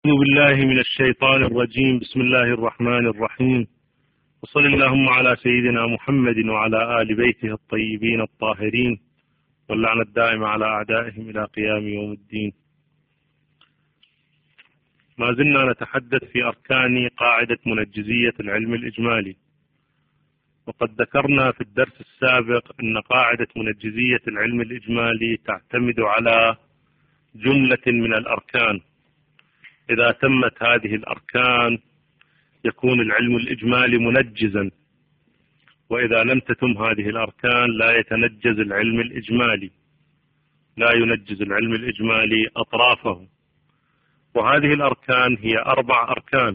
أعوذ بالله من الشيطان الرجيم. بسم الله الرحمن الرحيم، وصل اللهم على سيدنا محمد وعلى آل بيته الطيبين الطاهرين، واللعنة الدائمة على أعدائهم إلى قيام يوم الدين. ما زلنا نتحدث في أركان قاعدة منجزية العلم الإجمالي، وقد ذكرنا في الدرس السابق أن قاعدة منجزية العلم الإجمالي تعتمد على جملة من الأركان. إذا تمت هذه الأركان يكون العلم الإجمالي منجزا، وإذا لم تتم هذه الأركان لا يتنجز العلم الإجمالي، لا ينجز العلم الإجمالي أطرافه. وهذه الأركان هي 4 أركان.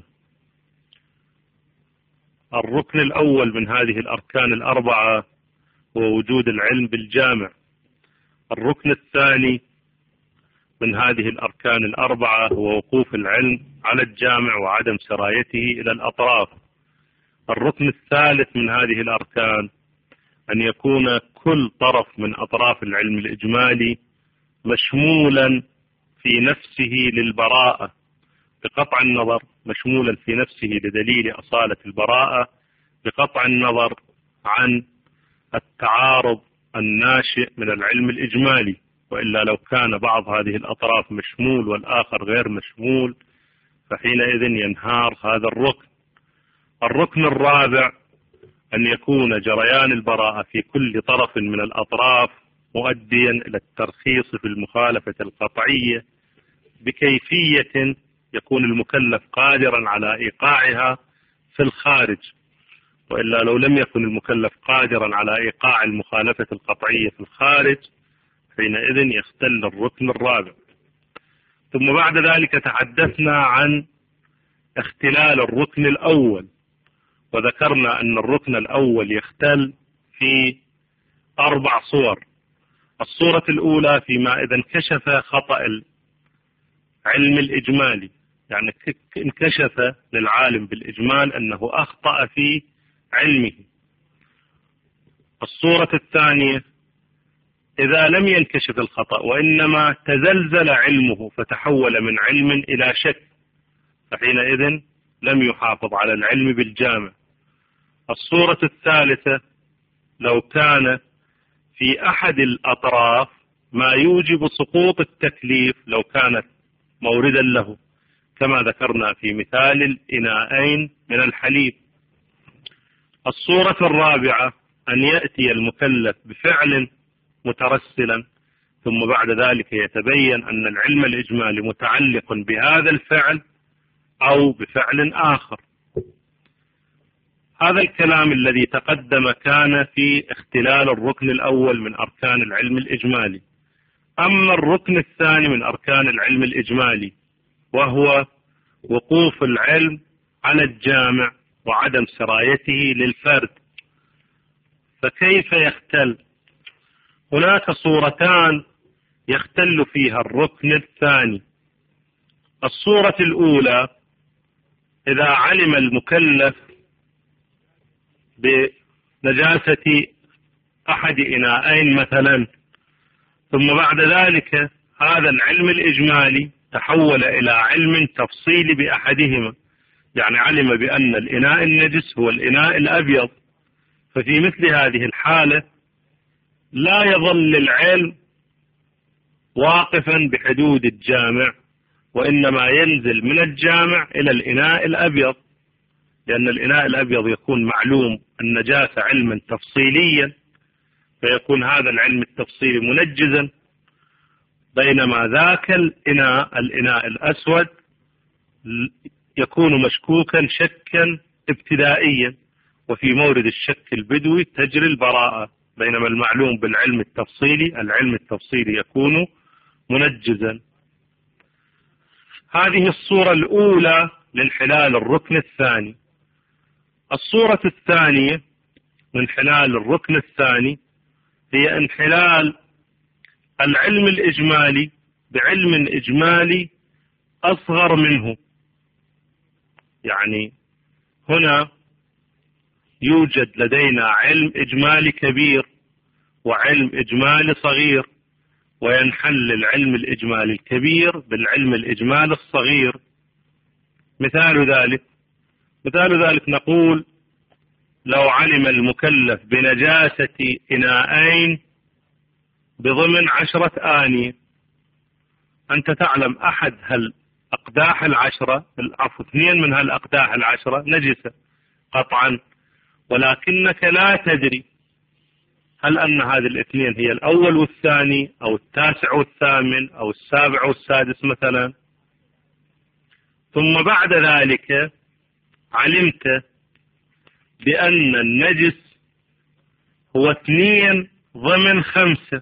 الركن الأول من هذه الأركان ال4 هو وجود العلم بالجامع. الركن الثاني من هذه الأركان ال4 هو وقوف العلم على الجامع وعدم سرايته إلى الأطراف. الركن الثالث من هذه الأركان أن يكون كل طرف من أطراف العلم الإجمالي مشمولا في نفسه للبراءة بقطع النظر، مشمولا في نفسه لدليل أصالة البراءة بقطع النظر عن التعارض الناشئ من العلم الإجمالي. وإلا لو كان بعض هذه الأطراف مشمول والآخر غير مشمول فحينئذ ينهار هذا الركن. الركن الرابع أن يكون جريان البراءة في كل طرف من الأطراف مؤديا إلى الترخيص في المخالفة القطعية بكيفية يكون المكلف قادرا على إيقاعها في الخارج. وإلا لو لم يكن المكلف قادرا على إيقاع المخالفة القطعية في الخارج حينئذ يختل الركن الرابع. ثم بعد ذلك تحدثنا عن اختلال الركن الأول، وذكرنا أن الركن الأول يختل في 4 صور. الصورة الأولى فيما إذا انكشف خطأ العلم الإجمالي، يعني انكشف للعالم بالإجمال أنه أخطأ في علمه. الصورة الثانية إذا لم ينكشف الخطأ وإنما تزلزل علمه فتحول من علم إلى شك، فحينئذ لم يحافظ على العلم بالجامع. الصورة الثالثة لو كان في أحد الأطراف ما يوجب سقوط التكليف لو كانت موردا له، كما ذكرنا في مثال الإناءين من الحليب. الصورة الرابعة أن يأتي المكلف بفعل مترسلا ثم بعد ذلك يتبين أن العلم الإجمالي متعلق بهذا الفعل أو بفعل آخر. هذا الكلام الذي تقدم كان في اختلال الركن الأول من أركان العلم الإجمالي. أما الركن الثاني من أركان العلم الإجمالي وهو وقوف العلم على الجامع وعدم سرايته للفرد، فكيف يختل؟ هناك صورتان يختل فيها الركن الثاني. الصورة الأولى إذا علم المكلف بنجاسة أحد إناءين مثلا، ثم بعد ذلك هذا العلم الإجمالي تحول إلى علم تفصيلي بأحدهما، يعني علم بأن الإناء النجس هو الإناء الأبيض. ففي مثل هذه الحالة لا يظل العلم واقفا بحدود الجامع، وإنما ينزل من الجامع إلى الإناء الأبيض، لأن الإناء الأبيض يكون معلوم النجاسة علما تفصيليا، فيكون هذا العلم التفصيلي منجزا، بينما ذاك الإناء الأسود يكون مشكوكا شكا ابتدائيا، وفي مورد الشك البدوي تجري البراءة، بينما المعلوم بالعلم التفصيلي العلم التفصيلي يكون منجزا. هذه الصورة الأولى لانحلال الركن الثاني. الصورة الثانية من انحلال الركن الثاني هي انحلال العلم الإجمالي بعلم إجمالي أصغر منه. يعني هنا يوجد لدينا علم إجمالي كبير وعلم إجمالي صغير، وينحل العلم الإجمالي الكبير بالعلم الإجمالي الصغير، مثال ذلك نقول لو علم المكلف بنجاسة إناءين بضمن 10 آنية، أنت تعلم أحد هالأقداح 2 من هالأقداح 10 نجسة قطعا، ولكنك لا تدري هل أن هذه الاثنين هي الأول والثاني أو التاسع والثامن أو السابع والسادس مثلا. ثم بعد ذلك علمت بأن النجس هو 2 ضمن 5،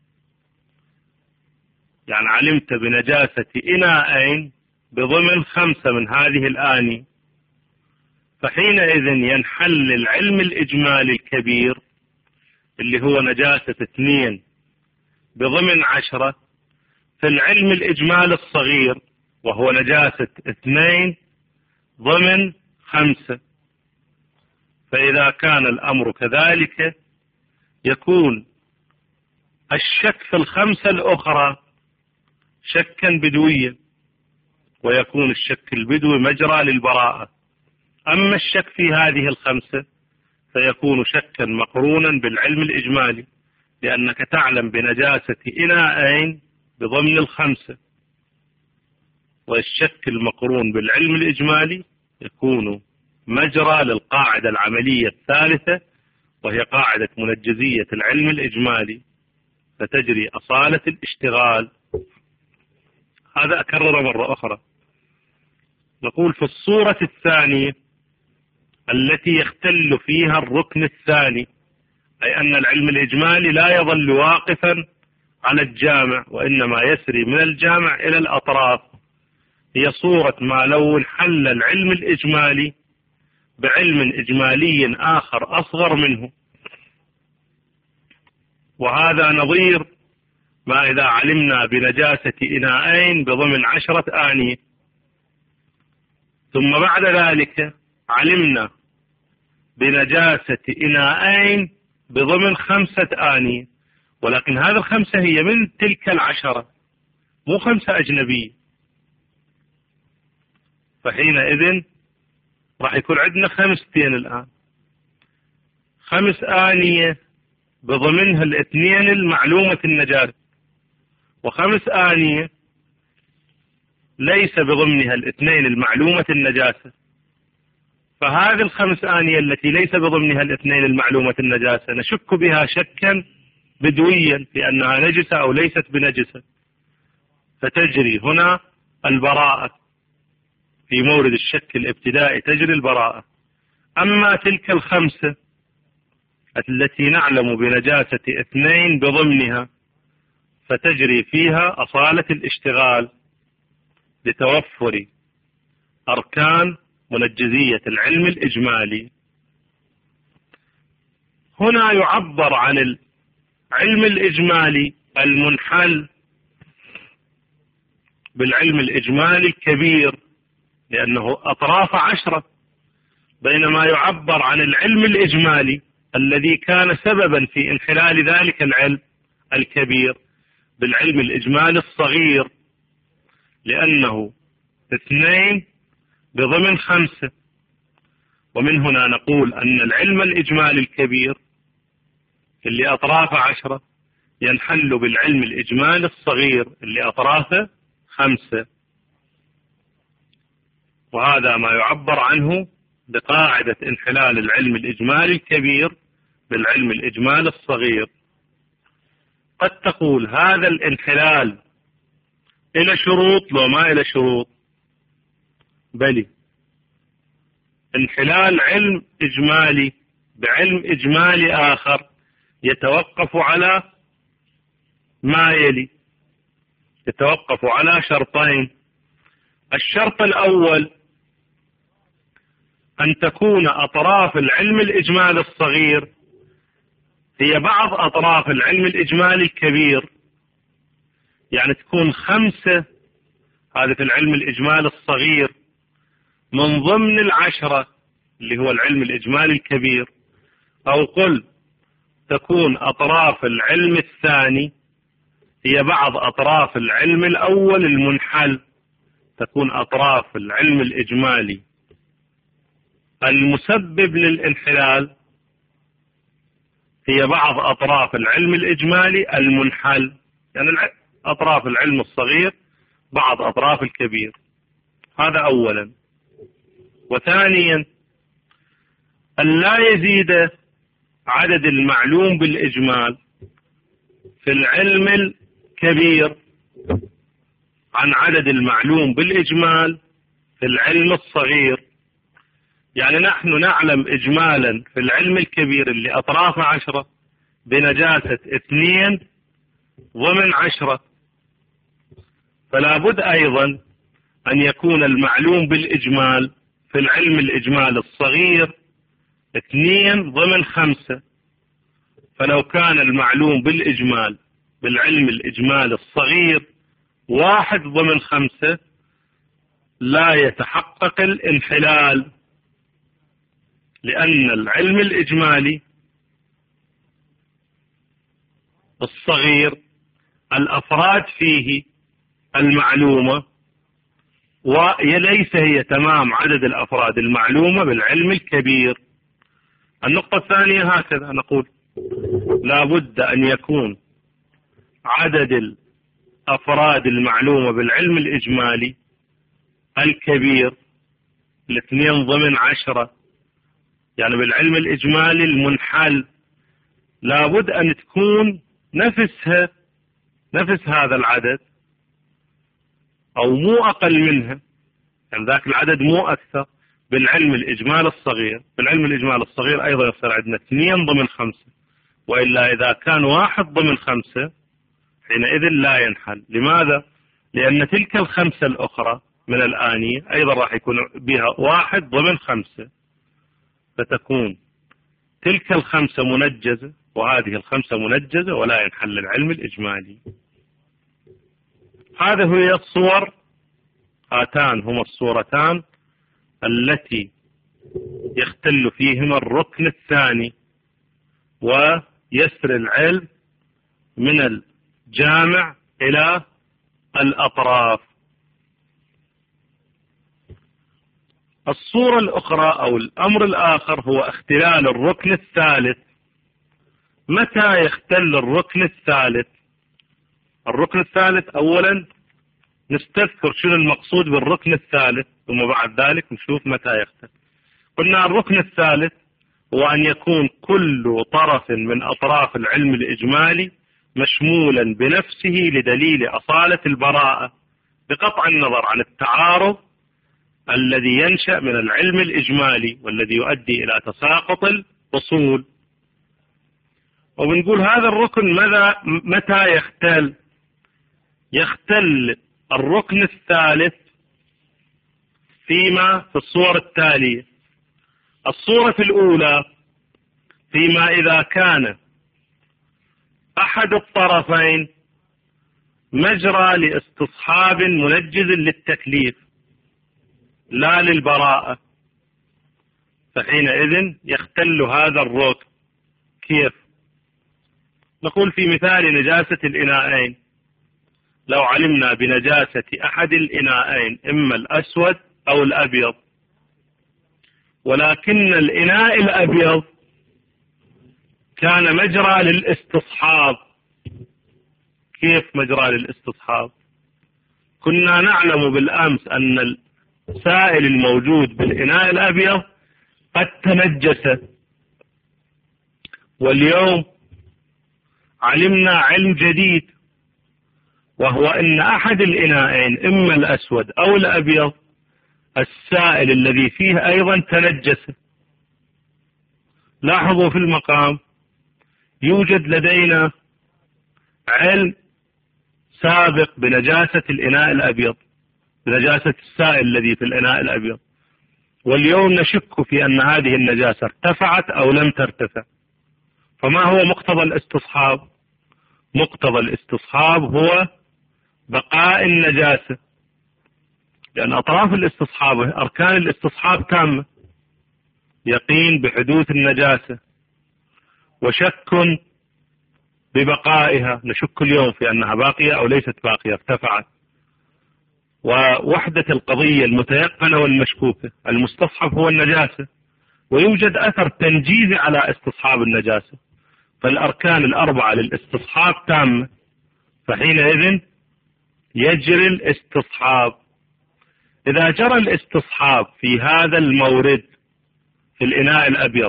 يعني علمت بنجاسة إناءين بضمن 5 من هذه الآنية، فحينئذ ينحل العلم الإجمالي الكبير اللي هو نجاسة 2 بضمن 10 في العلم الإجمالي الصغير وهو نجاسة 2 ضمن 5. فإذا كان الأمر كذلك يكون الشك في ال5 الأخرى شكا بدويا، ويكون الشك البدوي مجرى للبراءة. أما الشك في هذه ال5 فيكون شكا مقرونا بالعلم الإجمالي، لأنك تعلم بنجاسة إناءين بضمن ال5، والشك المقرون بالعلم الإجمالي يكون مجرى للقاعدة العملية الثالثة، وهي قاعدة منجزية العلم الإجمالي، فتجري أصالة الاشتغال. هذا أكرر مرة أخرى. نقول في الصورة الثانية التي يختل فيها الركن الثاني، أي أن العلم الإجمالي لا يظل واقفا على الجامع وإنما يسري من الجامع إلى الأطراف، هي صورة ما لو انحل العلم الإجمالي بعلم إجمالي آخر أصغر منه، وهذا نظير ما إذا علمنا بنجاسة إناءين بضمن 10 آنية، ثم بعد ذلك علمنا بنجاسة إناءين بضمن 5 آنية، ولكن هذه ال5 هي من تلك 10 مو 5 أجنبية، فحينئذ راح يكون عندنا 5 الآن، 5 آنية بضمنها 2 المعلومة النجاسة، و5 آنية ليس بضمنها 2 المعلومة النجاسة. فهذه ال5 آنية التي ليس بضمنها 2 المعلومة النجاسة نشك بها شكا بدويا لأنها نجسة أو ليست بنجسة، فتجري هنا البراءة في مورد الشك الابتدائي، تجري البراءة. أما تلك ال5 التي نعلم بنجاسة 2 بضمنها فتجري فيها أصالة الاشتغال لتوفر أركان منجزية العلم الإجمالي. هنا يعبر عن العلم الإجمالي المنحل بالعلم الإجمالي الكبير لأنه أطراف 10، بينما يعبر عن العلم الإجمالي الذي كان سببا في انحلال ذلك العلم الكبير بالعلم الإجمالي الصغير، لأنه 2 بضمن 5. ومن هنا نقول أن العلم الإجمالي الكبير اللي أطرافه 10 ينحل بالعلم الإجمالي الصغير اللي أطرافه 5، وهذا ما يعبر عنه بقاعدة انحلال العلم الإجمالي الكبير بالعلم الإجمالي الصغير. قد تقول هذا الانحلال إلى شروط لو ما إلى شروط؟ بلي، انحلال علم إجمالي بعلم إجمالي آخر يتوقف على ما يلي، يتوقف على شرطين. الشرط الأول أن تكون أطراف العلم الإجمالي الصغير هي بعض أطراف العلم الإجمالي الكبير، يعني تكون 5 هذا في العلم الإجمالي الصغير من ضمن 10 اللي هو العلم الإجمالي الكبير، أو قل تكون أطراف العلم الثاني هي بعض أطراف العلم الأول المنحل، تكون أطراف العلم الإجمالي المسبب للانحلال هي بعض أطراف العلم الإجمالي المنحل، يعني أطراف العلم الصغير بعض أطراف الكبير. هذا أولا. وثانيا أن لا يزيد عدد المعلوم بالإجمال في العلم الكبير عن عدد المعلوم بالإجمال في العلم الصغير. يعني نحن نعلم إجمالا في العلم الكبير اللي أطرافه 10 بنجاسة 2 ضمن 10، فلا بد أيضا أن يكون المعلوم بالإجمال في العلم الإجمال الصغير 2 ضمن 5. فلو كان المعلوم بالإجمال بالعلم الإجمال الصغير 1 ضمن 5 لا يتحقق الانحلال، لأن العلم الإجمالي الصغير الأفراد فيه المعلومة وليس هي تمام عدد الأفراد المعلومة بالعلم الكبير. النقطة الثانية هكذا نقول لا بد أن يكون عدد الأفراد المعلومة بالعلم الإجمالي الكبير 2 ضمن 10، يعني بالعلم الإجمالي المنحل لا بد أن تكون نفس هذا العدد أو مو أقل منها، يعني ذاك العدد مو أكثر بالعلم الإجمال الصغير. بالعلم الإجمال الصغير أيضا يصير عندنا 2 ضمن 5، وإلا إذا كان 1 ضمن 5 حينئذ لا ينحل. لماذا؟ لأن تلك ال5 الأخرى من الآنية أيضا راح يكون بها 1 ضمن 5، فتكون تلك ال5 منجزة وهذه ال5 منجزة ولا ينحل العلم الإجمالي. هذه هي الصور، هاتان هما الصورتان التي يختل فيهما الركن الثاني ويسري العلم من الجامع إلى الأطراف. الصورة الأخرى أو الأمر الآخر هو اختلال الركن الثالث. متى يختل الركن الثالث؟ الركن الثالث أولا نستذكر شنو المقصود بالركن الثالث، ثم بعد ذلك نشوف متى يختل. قلنا الركن الثالث هو أن يكون كل طرف من أطراف العلم الإجمالي مشمولا بنفسه لدليل أصالة البراءة، بقطع النظر عن التعارض الذي ينشأ من العلم الإجمالي والذي يؤدي إلى تساقط الأصول. وبنقول هذا الركن متى يختل؟ يختل الركن الثالث في الصور التالية. الصورة الأولى فيما إذا كان أحد الطرفين مجرى لاستصحاب منجز للتكليف لا للبراءة، فحينئذ يختل هذا الركن. كيف؟ نقول في مثال نجاسة الإناءين، لو علمنا بنجاسة أحد الإناءين إما الأسود أو الأبيض، ولكن الإناء الأبيض كان مجرى للاستصحاب. كيف مجرى للاستصحاب؟ كنا نعلم بالأمس أن السائل الموجود بالإناء الأبيض قد تنجس، واليوم علمنا علم جديد، وهو أن أحد الإناءين إما الأسود أو الأبيض السائل الذي فيه أيضا تنجس. لاحظوا في المقام يوجد لدينا علم سابق بنجاسة الإناء الأبيض، بنجاسة السائل الذي في الإناء الأبيض، واليوم نشك في أن هذه النجاسة ارتفعت أو لم ترتفع. فما هو مقتضى الاستصحاب؟ مقتضى الاستصحاب هو بقاء النجاسة، لأن أطراف الاستصحاب أركان الاستصحاب تامة: يقين بحدوث النجاسة، وشك ببقائها، نشك اليوم في أنها باقية أو ليست باقية، ارتفعت. ووحدة القضية المتيقنة والمشكوكة. المستصحب هو النجاسة، ويوجد أثر تنجيزي على استصحاب النجاسة، فالأركان الأربعة للاستصحاب تامة، فحينئذ يجري الاستصحاب. إذا جرى الاستصحاب في هذا المورد في الإناء الأبيض،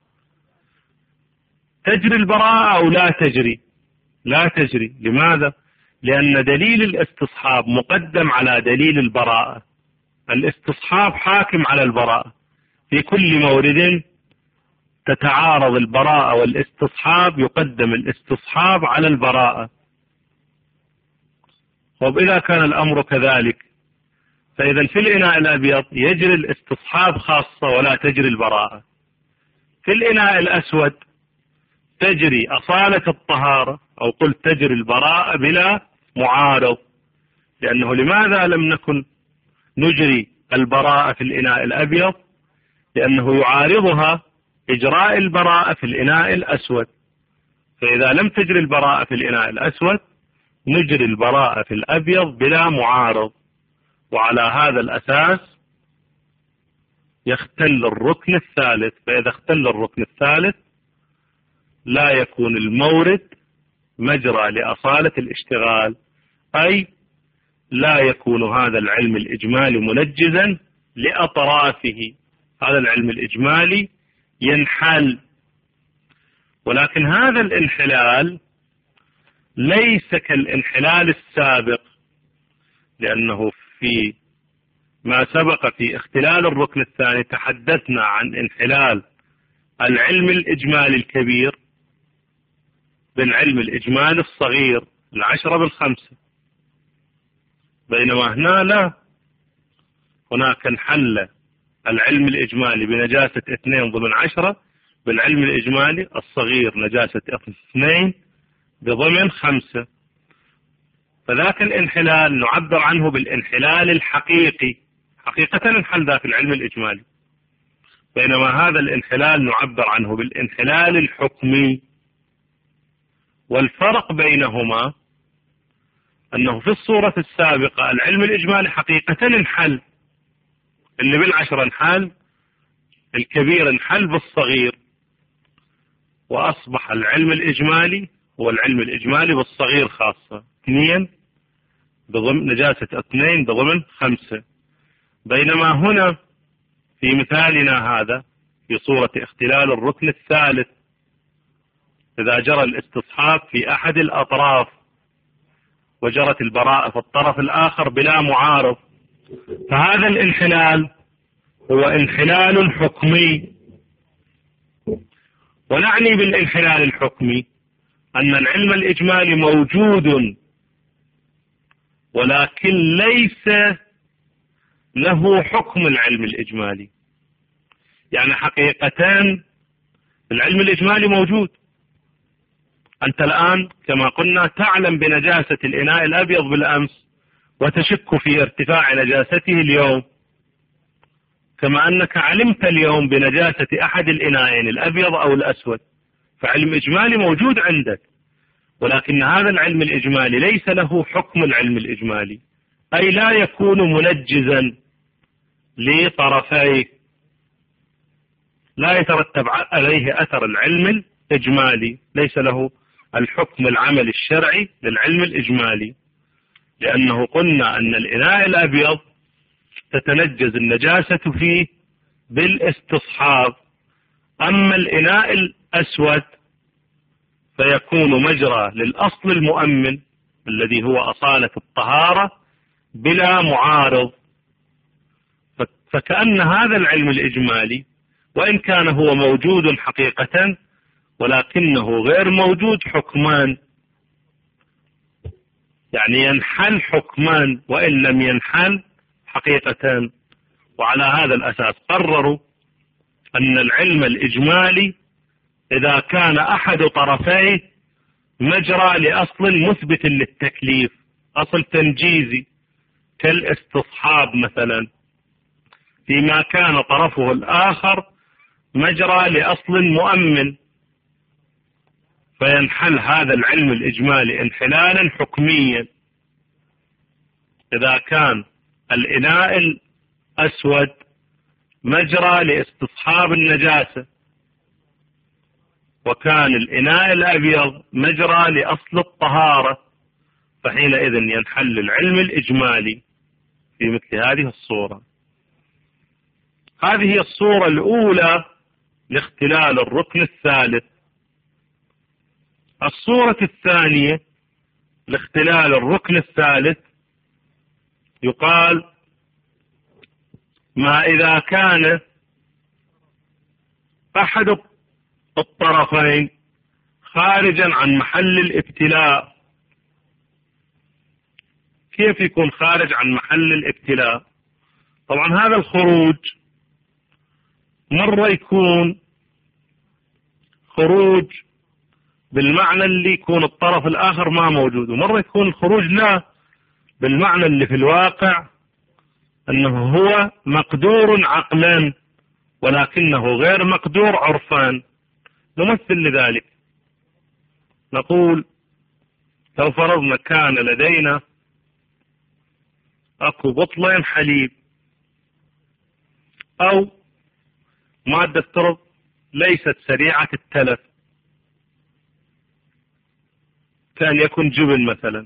تجري البراءة أو لا تجري؟ لا تجري. لماذا؟ لأن دليل الاستصحاب مقدم على دليل البراءة. الاستصحاب حاكم على البراءة. في كل مورد تتعارض البراءة والاستصحاب يقدم الاستصحاب على البراءة. وإذا كان الأمر كذلك، فإذا في الإناء الأبيض يجري الاستصحاب خاصة ولا تجري البراءة. في الإناء الأسود تجري أصالة الطهارة، أو قلت تجري البراءة بلا معارض. لأنه لماذا لم نكن نجري البراءة في الإناء الأبيض؟ لأنه يعارضها إجراء البراءة في الإناء الأسود. فإذا لم تجري البراءة في الإناء الأسود نجري البراءة في الأبيض بلا معارض، وعلى هذا الأساس يختل الركن الثالث. فإذا اختل الركن الثالث لا يكون المورد مجرى لأصالة الاشتغال، أي لا يكون هذا العلم الإجمالي منجزا لأطرافه. هذا العلم الإجمالي ينحل، ولكن هذا الانحلال ليس كالانحلال السابق، لأنه في ما سبق في اختلال الركن الثاني تحدثنا عن انحلال العلم الإجمالي الكبير بالعلم الإجمالي الصغير 10/5، بينما هنا لا، هناك انحل العلم الإجمالي بنجاسة 2/10 بالعلم الإجمالي الصغير نجاسة 2/5. فذاك الانحلال نعبر عنه بالانحلال الحقيقي، حقيقة انحل ذاك العلم الإجمالي، بينما هذا الانحلال نعبر عنه بالانحلال الحكمي. والفرق بينهما أنه في الصورة السابقة العلم الإجمالي حقيقة انحل، اللي بال10 انحل، الكبير انحل بالصغير، وأصبح العلم الإجمالي هو العلم الإجمالي بالصغير خاصة 2 بضمن نجاسة 2/5. بينما هنا في مثالنا هذا في صورة اختلال الركن الثالث، إذا جرى الاستصحاب في أحد الأطراف وجرت البراءة في الطرف الآخر بلا معارض، فهذا الانحلال هو انحلال حكمي. ونعني بالانحلال الحكمي أن العلم الإجمالي موجود، ولكن ليس له حكم العلم الإجمالي. يعني حقيقة العلم الإجمالي موجود. أنت الآن كما قلنا تعلم بنجاسة الإناء الأبيض بالأمس وتشك في ارتفاع نجاسته اليوم، كما أنك علمت اليوم بنجاسة أحد الإناءين الأبيض أو الأسود، فعلم إجمالي موجود عندك. ولكن هذا العلم الإجمالي ليس له حكم العلم الإجمالي، أي لا يكون منجزا لطرفيه، لا يترتب عليه أثر العلم الإجمالي، ليس له الحكم العملي الشرعي للعلم الإجمالي. لأنه قلنا أن الإناء الأبيض تتنجز النجاسة فيه بالاستصحاب، أما الإناء الأسود فيكون مجرى للأصل المؤمن الذي هو أصالة الطهارة بلا معارض. فكأن هذا العلم الإجمالي وإن كان هو موجود حقيقة ولكنه غير موجود حكمان، يعني ينحل حكمان وإن لم ينحل حقيقة. وعلى هذا الأساس قرروا أن العلم الإجمالي إذا كان أحد طرفيه مجرى لأصل مثبت للتكليف، أصل تنجيزي كالاستصحاب مثلا، فيما كان طرفه الآخر مجرى لأصل مؤمن، فينحل هذا العلم الإجمالي انحلالا حكميا. إذا كان الإناء الأسود مجرى لاستصحاب النجاسة، وكان الإناء الأبيض مجرى لأصل الطهارة، فحينئذ ينحل العلم الإجمالي في مثل هذه الصورة. هذه هي الصورة الأولى لاختلال الركن الثالث. الصورة الثانية لاختلال الركن الثالث يقال ما إذا كان أحد الطرفين خارجا عن محل الابتلاء. كيف يكون خارج عن محل الابتلاء؟ طبعا هذا الخروج مرة يكون خروج بالمعنى اللي يكون الطرف الآخر ما موجود، ومرة يكون الخروج لا بالمعنى اللي في الواقع أنه هو مقدور عقلا ولكنه غير مقدور عرفان. نمثل لذلك، نقول لو فرضنا كان لدينا أكو بطلين حليب أو مادة ترب ليست سريعة التلف، كان يكون جبن مثلا،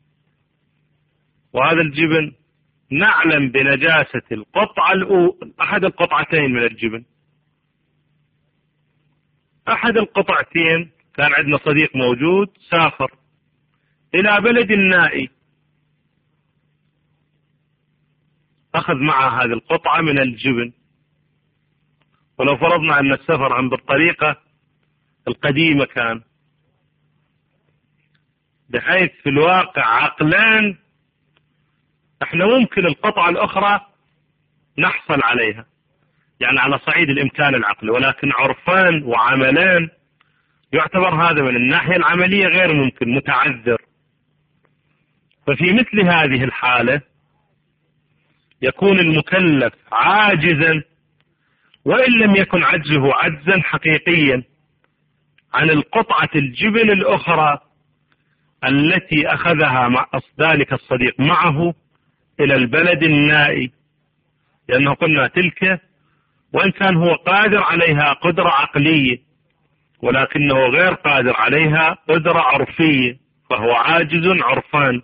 وهذا الجبن نعلم بنجاسة أحد القطعتين من الجبن. أحد القطعتين كان عندنا صديق موجود سافر إلى بلد نائي، أخذ معه هذه القطعة من الجبن، ولو فرضنا أن السفر عن بالطريقة القديمة كان، بحيث في الواقع عقلان احنا ممكن القطعة الأخرى نحصل عليها، يعني على صعيد الإمكان العقلي، ولكن عرفان وعملان يعتبر هذا من الناحية العملية غير ممكن، متعذر. ففي مثل هذه الحالة يكون المكلف عاجزا، وإن لم يكن عجزه عجزا حقيقيا، عن القطعة الجبن الأخرى التي أخذها مع ذلك الصديق معه إلى البلد النائي، لأنه قلنا تلك وإن كان هو قادر عليها قدرة عقلية ولكنه غير قادر عليها قدرة عرفية، فهو عاجز عرفان.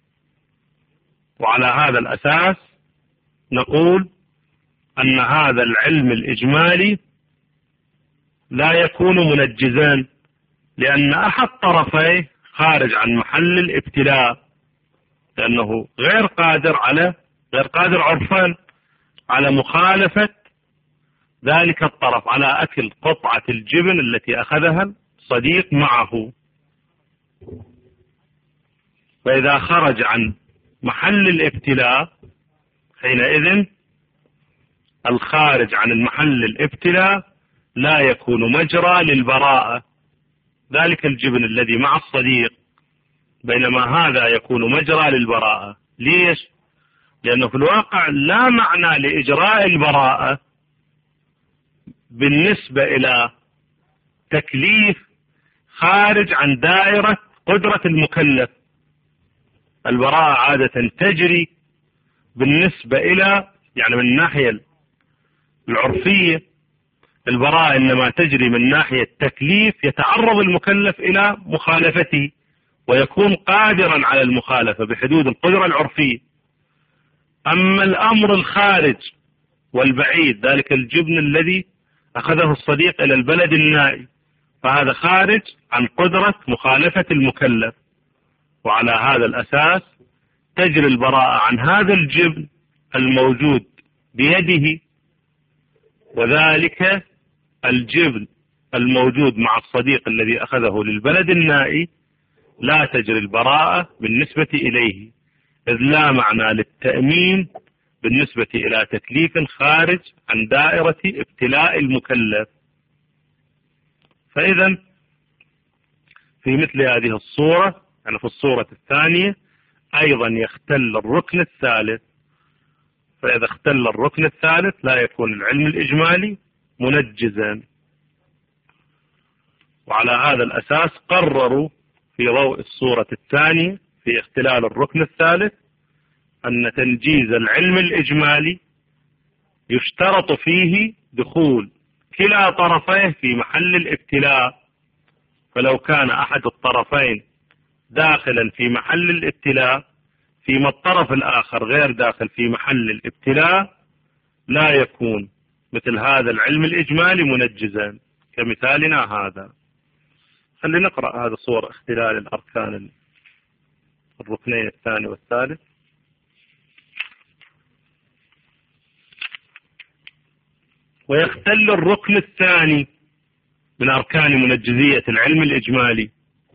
وعلى هذا الأساس نقول أن هذا العلم الإجمالي لا يكون منجزان، لأن أحد طرفيه خارج عن محل الابتلاء، لأنه غير قادر عرفان على مخالفة ذلك الطرف على أكل قطعة الجبن التي أخذها الصديق معه. فإذا خرج عن محل الابتلاء حينئذ الخارج عن المحل الابتلاء لا يكون مجرى للبراءة، ذلك الجبن الذي مع الصديق، بينما هذا يكون مجرى للبراءة. ليش؟ لأنه في الواقع لا معنى لإجراء البراءة بالنسبة إلى تكليف خارج عن دائرة قدرة المكلف. البراءة عادة تجري بالنسبة إلى، يعني من الناحية العرفية البراءة إنما تجري من ناحية تكليف يتعرض المكلف إلى مخالفته ويكون قادرا على المخالفة بحدود القدرة العرفية. أما الأمر الخارج والبعيد، ذلك الجبن الذي أخذه الصديق إلى البلد النائي، فهذا خارج عن قدرة مخالفة المكلف، وعلى هذا الأساس تجري البراءة عن هذا الجبن الموجود بيده، وذلك الجبن الموجود مع الصديق الذي أخذه للبلد النائي لا تجري البراءة بالنسبة إليه، إذ لا معنى للتأمين بالنسبة إلى تكليف خارج عن دائرة ابتلاء المكلف. فإذا في مثل هذه الصورة، يعني في الصورة الثانية أيضا يختل الركن الثالث. فإذا اختل الركن الثالث لا يكون العلم الإجمالي منجزا. وعلى هذا الأساس قرروا في ضوء الصورة الثانية في اختلال الركن الثالث أن تنجيز العلم الإجمالي يشترط فيه دخول كلا طرفيه في محل الابتلاء، فلو كان أحد الطرفين داخلا في محل الابتلاء فيما الطرف الآخر غير داخل في محل الابتلاء لا يكون مثل هذا العلم الإجمالي منجزا كمثالنا هذا. خلينا نقرأ هذا صور اختلال الأركان الركنين الثاني والثالث. ويختل الركن الثاني من أركان منجزية العلم الإجمالي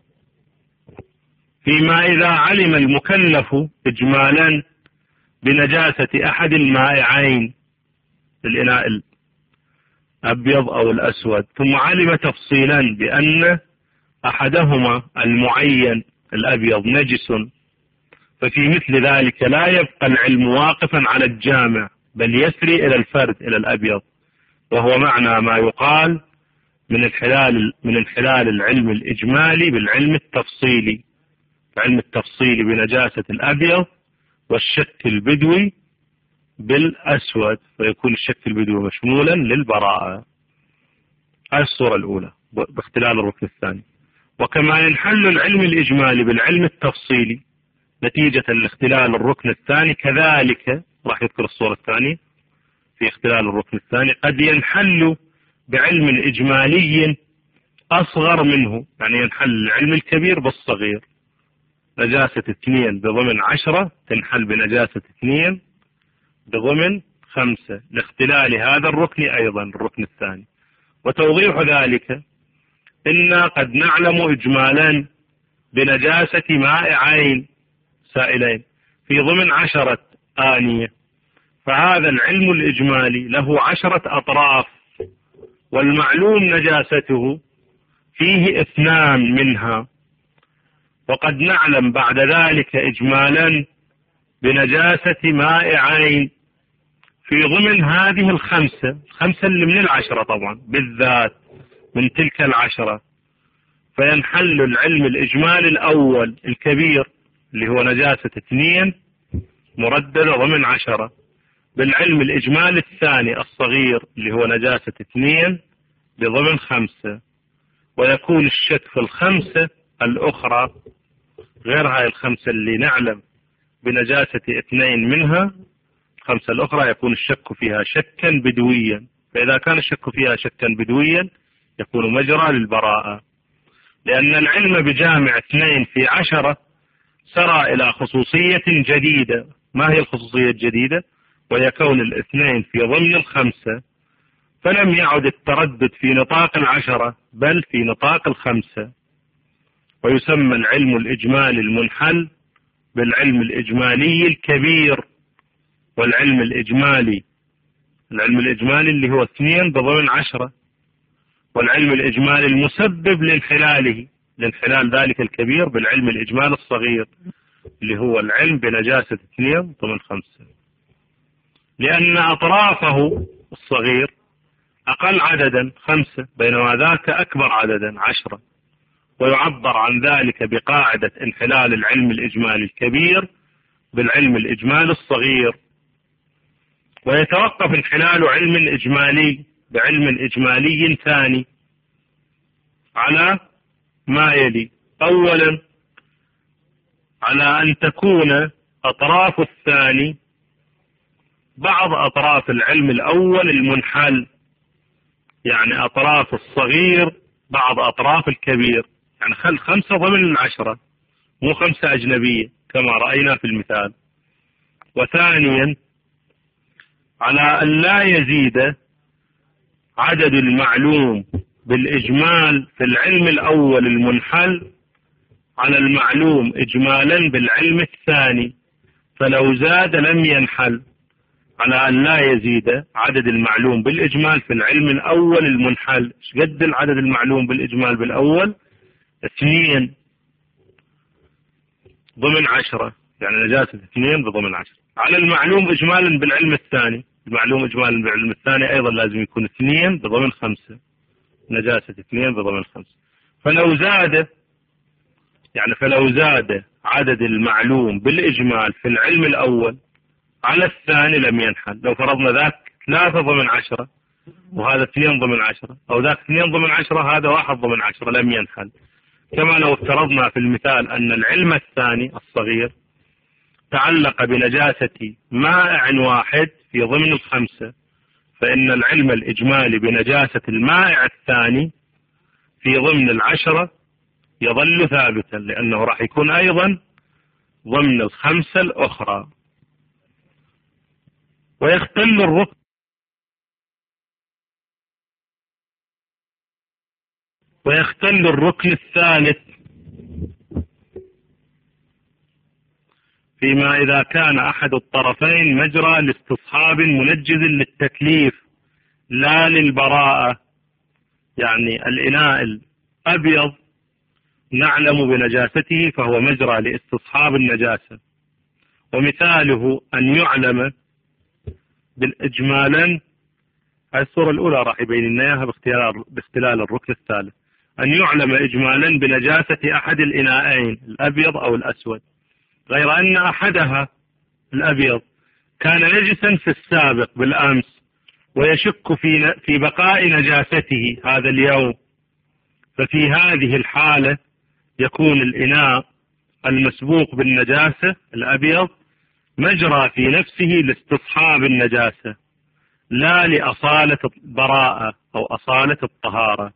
فيما إذا علم المكلف إجمالا بنجاسة أحد المائعين الإناء الأبيض أو الأسود، ثم علم تفصيلا بأن أحدهما المعين الأبيض نجس، ففي مثل ذلك لا يبقى العلم واقفا على الجامع بل يسري إلى الفرد إلى الأبيض، وهو معنى ما يقال من انحلال العلم الإجمالي بالعلم التفصيلي، العلم التفصيلي بنجاسة الأبيض والشك البدوي بالأسود، فيكون الشك البدوي مشمولا للبراءة. هذه الصورة الأولى باختلال الركن الثاني. وكما ينحل العلم الإجمالي بالعلم التفصيلي نتيجة لاختلال الركن الثاني، كذلك راح يذكر الصورة الثانية في اختلال الركن الثاني قد ينحل بعلم إجمالي أصغر منه، يعني ينحل العلم الكبير بالصغير. نجاسة 2 بضمن 10 تنحل بنجاسة 2 بضمن 5 لاختلال هذا الركن أيضا الركن الثاني. وتوضيح ذلك إن قد نعلم إجمالا بنجاسة ماء عين سائلين في ضمن 10 آنية، فهذا العلم الإجمالي له 10 أطراف، والمعلوم نجاسته فيه 2 منها، وقد نعلم بعد ذلك إجمالا بنجاسة ماء عين في ضمن هذه الخمسة اللي من 10 طبعا بالذات من تلك 10، فينحل العلم الإجمالي الأول الكبير اللي هو نجاسة 2 مرددة ضمن 10 بالعلم الإجمالي الثاني الصغير اللي هو نجاسة 2 بضمن 5، ويكون الشك في الخمسة الأخرى غير هاي الخمسة اللي نعلم بنجاسة 2 منها، الخمسة الأخرى يكون الشك فيها شكا بدويا، فإذا كان الشك فيها شكا بدويا يكون مجرى للبراءة، لأن العلم بجامع 2 في 10 سرى إلى خصوصية جديدة. ما هي الخصوصية الجديدة؟ وهي كون 2 في ضمن 5، فلم يعد التردد في نطاق 10 بل في نطاق 5، ويسمى العلم الإجمالي المنحل بالعلم الإجمالي الكبير. والعلم الإجمالي اللي هو 2 بضمن 10، والعلم الإجمالي المسبب لانحلال ذلك الكبير بالعلم الإجمالي الصغير اللي هو العلم بنجاسة 2 ضمن 5، لأن أطرافه الصغير أقل عددا 5 بينما ذاك أكبر عددا 10، ويعبر عن ذلك بقاعدة انحلال العلم الإجمالي الكبير بالعلم الإجمالي الصغير. ويتوقف انحلال علم إجمالي بعلم إجمالي ثاني على ما يلي: أولا على أن تكون أطراف الثاني بعض أطراف العلم الأول المنحل، يعني أطراف الصغير بعض أطراف الكبير، يعني 5 ضمن 10 مو 5 أجنبية كما رأينا في المثال. وثانيا على أن لا يزيد عدد المعلوم بالإجمال في العلم الأول المنحل على المعلوم إجمالا بالعلم الثاني، فلو زاد لم ينحل. على أن لا يزيد عدد المعلوم بالإجمال في العلم الأول المنحل. ايش قد العدد المعلوم بالإجمال بالأول؟ 2 ضمن 10، يعني نجاسة 2 بضمن 10 على المعلوم إجمالا بالعلم الثاني. المعلوم إجمالا بالعلم الثاني أيضا لازم يكون 2 بضمن 5، نجاسة 2 بضمن 5. فلو زاد يعني فلو زاد عدد المعلوم بالإجمال في العلم الأول على الثاني لم ينحل. لو فرضنا ذاك 3 ضمن 10 وهذا 2 ضمن 10، أو ذاك 2 ضمن 10 هذا 1 ضمن 10، لم ينحل. كما لو افترضنا في المثال أن العلم الثاني الصغير تعلق بنجاسة مائع واحد في ضمن 5، فإن العلم الإجمالي بنجاسة المائع الثاني في ضمن 10 يظل ثابتا، لأنه راح يكون أيضا ضمن 5 الأخرى. ويختل الركن الثالث فيما إذا كان أحد الطرفين مجرى لاستصحاب منجز للتكليف لا للبراءة. يعني الإناء الأبيض نعلم بنجاسته فهو مجرى لاستصحاب النجاسة، ومثاله أن يعلم بالإجمالا. هذه الصورة الأولى راح يبين لنا إياها باختلال الركن الثالث، أن يعلم إجمالا بنجاسة أحد الإناءين الأبيض أو الأسود، غير أن أحدها الأبيض كان نجسا في السابق بالأمس ويشك في بقاء نجاسته هذا اليوم، ففي هذه الحالة يكون الإناء المسبوق بالنجاسة الأبيض مجرى في نفسه لاستصحاب النجاسة لا لأصالة البراءة أو أصالة الطهارة.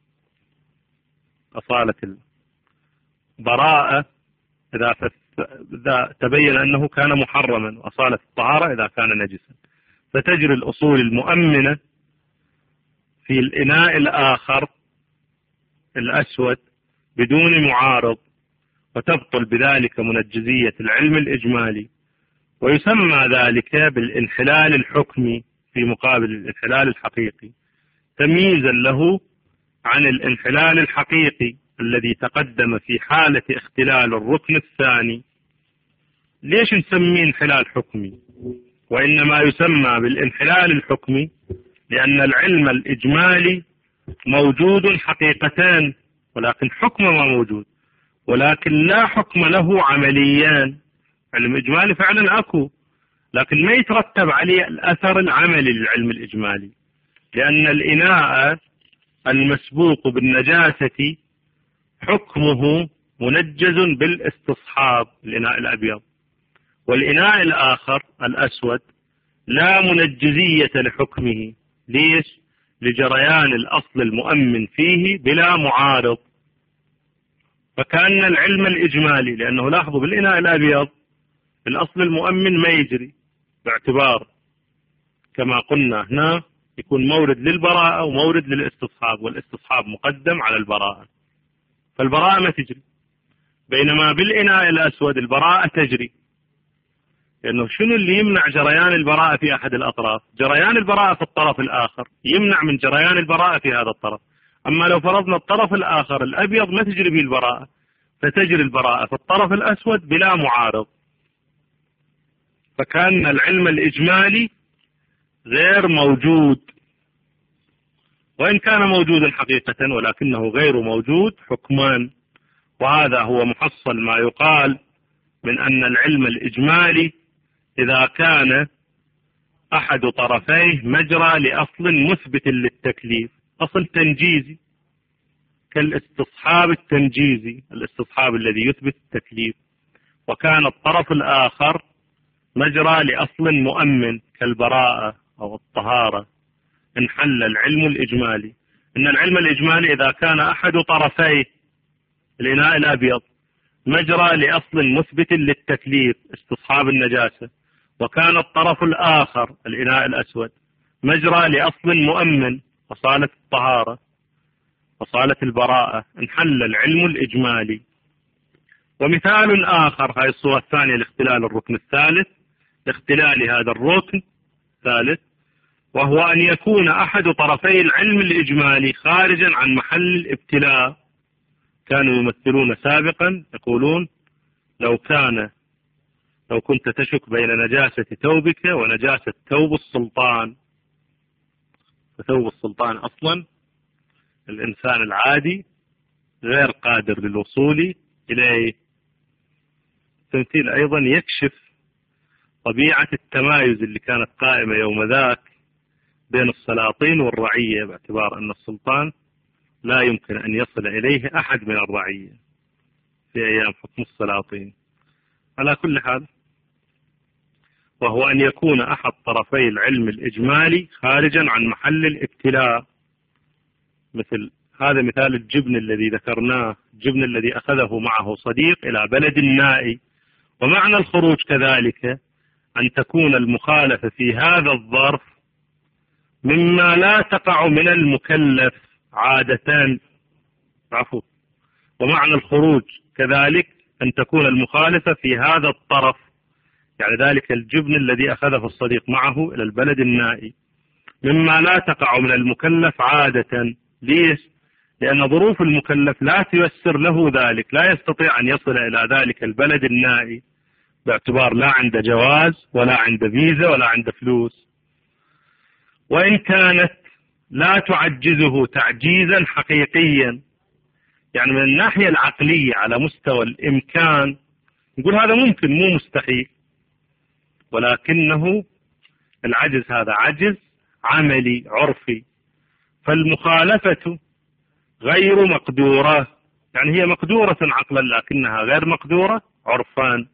أصالة البراءة إذا تبين أنه كان محرما، وأصالة الطهارة إذا كان نجسا، فتجري الأصول المؤمنة في الإناء الآخر الأسود بدون معارض، وتبطل بذلك منجزية العلم الإجمالي، ويسمى ذلك بالانحلال الحكمي في مقابل الانحلال الحقيقي، تمييزا له عن الانحلال الحقيقي الذي تقدم في حالة اختلال الركن الثاني. ليش نسميه انحلال حكمي؟ وإنما يسمى بالانحلال الحكمي لأن العلم الإجمالي موجود حقيقتان، ولكن حكم ما موجود، ولكن لا حكم له عمليان. علم إجمالي فعلا أكو، لكن ما يترتب عليه الأثر العملي للعلم الإجمالي، لأن الإناء المسبوق بالنجاسة حكمه منجز بالاستصحاب الإناء الأبيض، والإناء الآخر الأسود لا منجزية لحكمه. ليش؟ لجريان الأصل المؤمن فيه بلا معارض. فكأن العلم الإجمالي، لأنه لاحظوا بالإناء الأبيض الأصل المؤمن ما يجري، باعتبار كما قلنا هنا يكون مورد للبراءة ومورد للاستصحاب، والاستصحاب مقدم على البراءة، فالبراءة ما تجري. بينما بالإناء الأسود البراءة تجري، لأنه شنو اللي يمنع جريان البراءة في أحد الأطراف؟ جريان البراءة في الطرف الآخر يمنع من جريان البراءة في هذا الطرف. أما لو فرضنا الطرف الآخر الأبيض ما تجري به البراءة، فتجري البراءة في الطرف الأسود بلا معارض. فكان العلم الإجمالي غير موجود، وإن كان موجودا حقيقة ولكنه غير موجود حكما. وهذا هو محصل ما يقال من أن العلم الإجمالي إذا كان أحد طرفيه مجرى لأصل مثبت للتكليف، أصل تنجيزي كالاستصحاب التنجيزي، الاستصحاب الذي يثبت التكليف، وكان الطرف الآخر مجرى لأصل مؤمن كالبراءة أو الطهارة، انحل العلم الإجمالي. إن العلم الإجمالي إذا كان أحد طرفيه الإناء الأبيض مجرى لأصل مثبت للتكليف استصحاب النجاسة، وكان الطرف الآخر الإناء الأسود مجرى لأصل مؤمن أصالة الطهارة أصالة البراءة، انحل العلم الإجمالي. ومثال آخر، هاي الصورة الثانية لاختلال الركن الثالث، لاختلال هذا الركن الثالث، وهو أن يكون أحد طرفي العلم الإجمالي خارجا عن محل الابتلاء. كانوا يمثلون سابقا يقولون لو كنت تشك بين نجاسة ثوبك ونجاسة ثوب السلطان، فثوب السلطان أصلا الإنسان العادي غير قادر للوصول إليه. التمثيل أيضا يكشف طبيعة التمايز اللي كانت قائمة يوم ذاك بين السلاطين والرعية، باعتبار أن السلطان لا يمكن أن يصل إليه أحد من الرعية في أيام حكم السلاطين. على كل حال، وهو أن يكون أحد طرفي العلم الإجمالي خارجا عن محل الابتلاء، مثل هذا مثال الجبن الذي ذكرناه، الجبن الذي أخذه معه صديق إلى بلد نائي. ومعنى الخروج كذلك أن تكون المخالفة في هذا الظرف مما لا تقع من المكلف عادة. ومعنى الخروج كذلك أن تكون المخالفة في هذا الطرف، يعني ذلك الجبن الذي أخذه الصديق معه إلى البلد النائي، مما لا تقع من المكلف عادة. ليش؟ لأن ظروف المكلف لا تيسر له ذلك، لا يستطيع أن يصل إلى ذلك البلد النائي باعتبار لا عنده جواز ولا عنده فيزا ولا عنده فلوس. وإن كانت لا تعجزه تعجيزا حقيقيا، يعني من الناحية العقلية على مستوى الإمكان نقول هذا ممكن مو مستحيل، ولكنه العجز هذا عجز عملي عرفي. فالمخالفة غير مقدورة، يعني هي مقدورة عقلا لكنها غير مقدورة عرفان.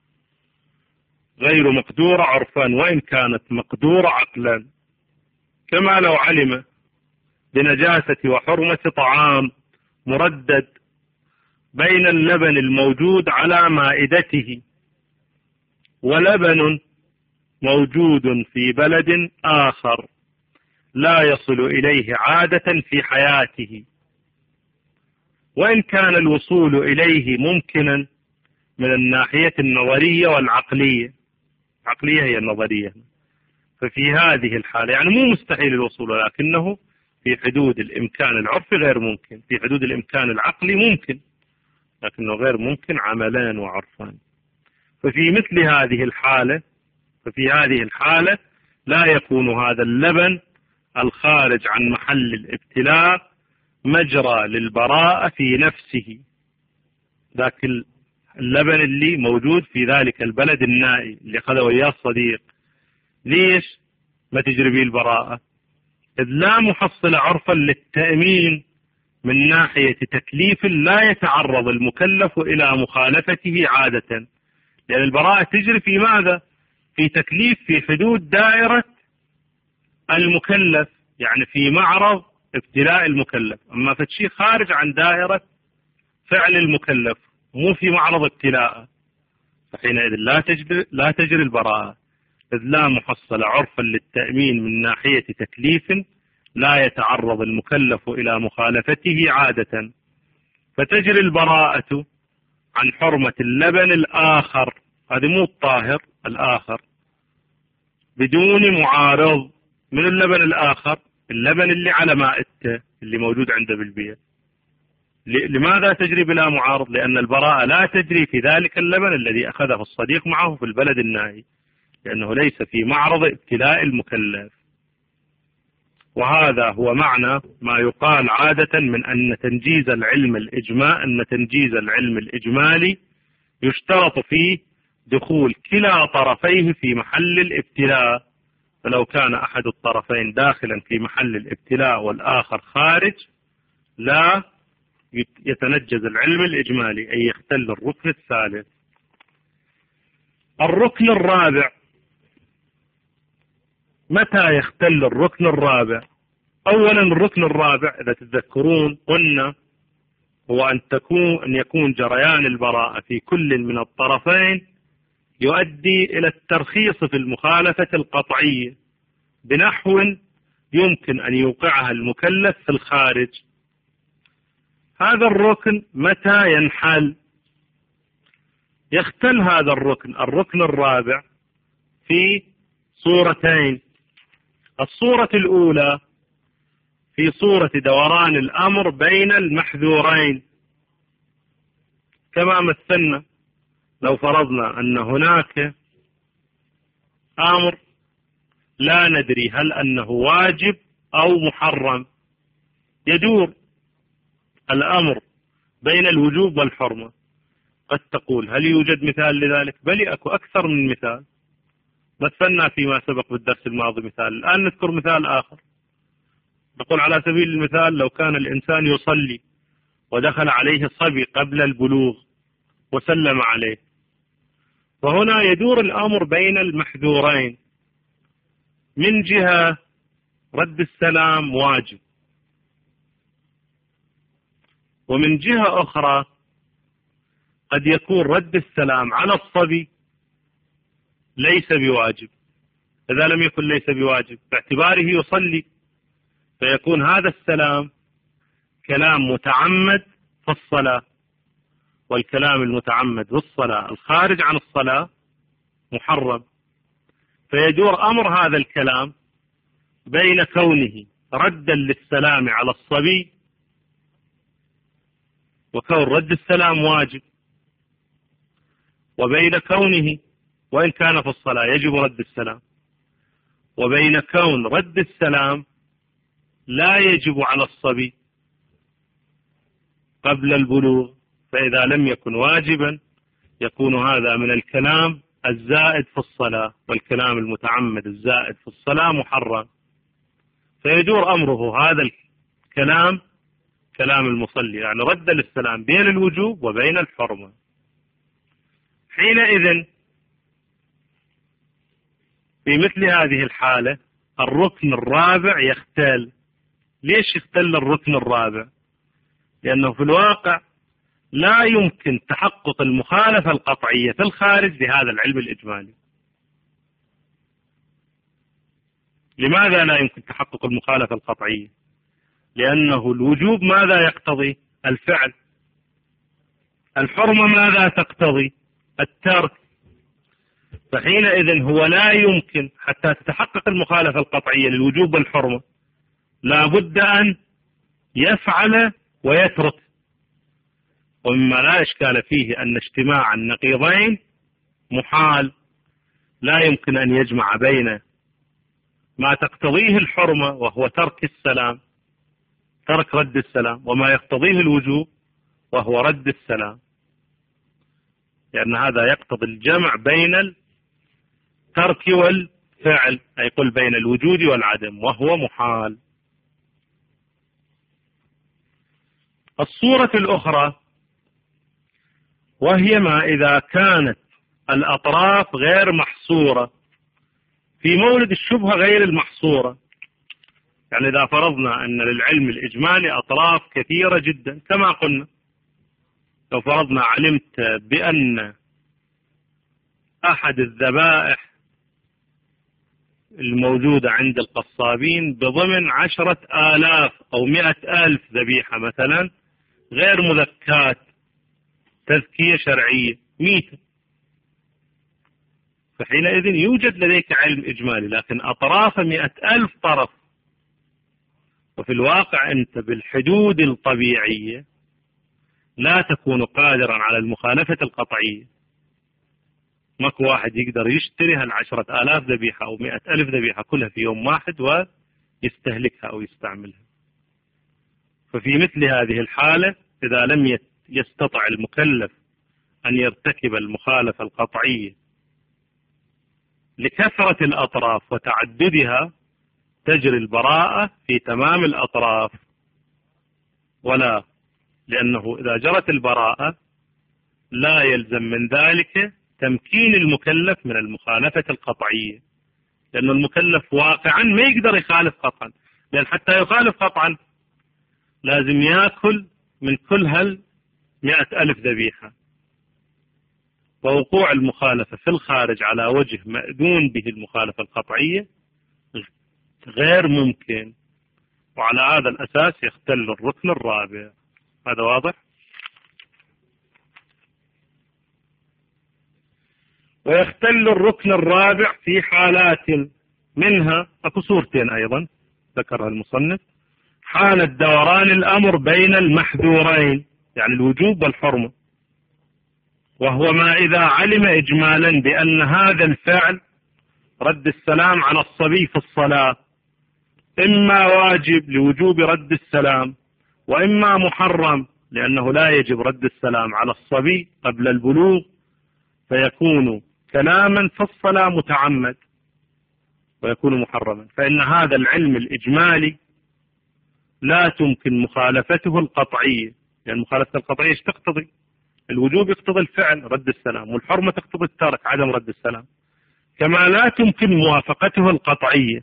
غير مقدورة عرفان وإن كانت مقدورة عقلا، كما لو علم بنجاسة وحرمة طعام مردد بين اللبن الموجود على مائدته ولبن موجود في بلد آخر لا يصل إليه عادة في حياته، وإن كان الوصول إليه ممكنا من الناحية النظرية والعقلية. العقلية هي النظرية. ففي هذه الحالة يعني مو مستحيل الوصول، ولكنه في حدود الإمكان العرفي غير ممكن، في حدود الإمكان العقلي ممكن لكنه غير ممكن عملان وعرفان. ففي مثل هذه الحالة لا يكون هذا اللبن الخارج عن محل الابتلاء مجرى للبراءة في نفسه، ذاك اللبن اللي موجود في ذلك البلد النائي اللي أخذه وياه الصديق، ليش ما تجري به البراءة؟ إذ لا محصل عرفا للتأمين من ناحية تكليف لا يتعرض المكلف إلى مخالفته عادة، لأن البراءة تجري في ماذا؟ في تكليف في حدود دائرة المكلف، يعني في معرض ابتلاء المكلف. أما فالشيء خارج عن دائرة فعل المكلف مو في معرض ابتلاء، فحينئذ لا تجري البراءة، إذ لا محصل عرفا للتأمين من ناحية تكليف لا يتعرض المكلف إلى مخالفته عادة. فتجري البراءة عن حرمة اللبن الآخر، هذا مو الطاهر الآخر، بدون معارض. من اللبن الآخر؟ اللبن اللي على مائدته اللي موجود عنده بالبيت. لماذا تجري بلا معارض؟ لأن البراءة لا تجري في ذلك اللبن الذي أخذه الصديق معه في البلد النائي، لأنه ليس في معرض ابتلاء المكلف. وهذا هو معنى ما يقال عادة من أن تنجيز العلم الإجمالي يشترط فيه دخول كلا طرفيه في محل الابتلاء. فلو كان أحد الطرفين داخلا في محل الابتلاء والآخر خارج لا يتنجز العلم الإجمالي، أي يختل الركن الثالث. الركن الرابع، متى يختل الركن الرابع؟ أولا الركن الرابع إذا تتذكرون قلنا هو أن يكون جريان البراءة في كل من الطرفين يؤدي إلى الترخيص في المخالفة القطعية بنحو يمكن أن يوقعها المكلف في الخارج. هذا الركن متى ينحل؟ يختل هذا الركن الرابع في صورتين. الصورة الأولى في صورة دوران الأمر بين المحذورين، كما مثلنا لو فرضنا أن هناك أمر لا ندري هل أنه واجب أو محرم، يدور الأمر بين الوجوب والحرمة، قد تقول هل يوجد مثال لذلك؟ بل أكو أكثر من مثال، مثلنا فيما سبق بالدرس الماضي مثال، الآن نذكر مثال آخر. نقول على سبيل المثال لو كان الإنسان يصلي ودخل عليه صبي قبل البلوغ وسلم عليه، فهنا يدور الأمر بين المحذورين، من جهة رد السلام واجب، ومن جهة أخرى قد يكون رد السلام على الصبي ليس بواجب. إذا لم يكن ليس بواجب باعتباره يصلي، فيكون هذا السلام كلام متعمد في الصلاة، والكلام المتعمد في الصلاة الخارج عن الصلاة محرم. فيدور أمر هذا الكلام بين كونه ردا للسلام على الصبي وكون رد السلام واجب، وبين كونه وإن كان في الصلاة يجب رد السلام، وبين كون رد السلام لا يجب على الصبي قبل البلوغ. فإذا لم يكن واجبا يكون هذا من الكلام الزائد في الصلاة، والكلام المتعمد الزائد في الصلاة محرم. فيدور أمره هذا الكلام كلام المصلي، يعني رد للسلام بين الوجوب وبين الحرمة. حينئذ في مثل هذه الحالة الركن الرابع يختل. ليش يختل الركن الرابع؟ لأنه في الواقع لا يمكن تحقق المخالفة القطعية في الخارج لهذا العلم الإجمالي. لماذا لا يمكن تحقق المخالفة القطعية؟ لأنه الوجوب ماذا يقتضي؟ الفعل. الحرمة ماذا تقتضي؟ الترك. فحينئذ هو لا يمكن حتى تتحقق المخالفة القطعية للوجوب والحرمة لا بد أن يفعل ويترك. ومما لا إشكال فيه أن اجتماع النقيضين محال، لا يمكن أن يجمع بين ما تقتضيه الحرمة وهو ترك السلام، ترك رد السلام، وما يقتضيه الوجوب وهو رد السلام، لأن هذا يقتضي الجمع بين الترك والفعل، أي قل بين الوجود والعدم، وهو محال. الصورة الأخرى وهي ما إذا كانت الأطراف غير محصورة في مولد الشبهة غير المحصورة. يعني إذا فرضنا أن للعلم الإجمالي أطراف كثيرة جدا كما قلنا، لو فرضنا علمت بأن أحد الذبائح الموجودة عند القصابين بضمن 10,000 أو 100,000 ذبيحة مثلا غير مذكات تذكية شرعية ميتة، فحينئذ يوجد لديك علم إجمالي، لكن أطراف 100,000 طرف، وفي الواقع أنت بالحدود الطبيعية لا تكون قادرا على المخالفة القطعية. ماكو واحد يقدر يشتري هال10,000 ذبيحة أو 100,000 ذبيحة كلها في يوم واحد ويستهلكها أو يستعملها. ففي مثل هذه الحالة إذا لم يستطع المكلف أن يرتكب المخالفة القطعية لكثرة الأطراف وتعددها تجري البراءة في تمام الأطراف، ولا لأنه إذا جرت البراءة لا يلزم من ذلك تمكين المكلف من المخالفة القطعية، لأن المكلف واقعا ما يقدر يخالف قطعا، لأن حتى يخالف قطعا لازم يأكل من كل 100,000 ذبيحة، ووقوع المخالفة في الخارج على وجه مأذون به المخالفة القطعية غير ممكن، وعلى هذا الأساس يختل الركن الرابع. هذا واضح؟ ويختل الركن الرابع في حالات، منها أكو صورتين أيضا ذكرها المصنف. حالة دوران الأمر بين المحذورين، يعني الوجوب والحرمة، وهو ما إذا علم إجمالا بأن هذا الفعل رد السلام على الصبي في الصلاة إما واجب لوجوب رد السلام، وإما محرم لأنه لا يجب رد السلام على الصبي قبل البلوغ، فيكون كلاما في الصلاة متعمد ويكون محرما. فإن هذا العلم الإجمالي لا تمكن مخالفته القطعية، لأن مخالفة القطعية ايش تقتضي؟ الوجوب يقتضي الفعل رد السلام، والحرمة تقتضي الترك عدم رد السلام، كما لا تمكن موافقته القطعية.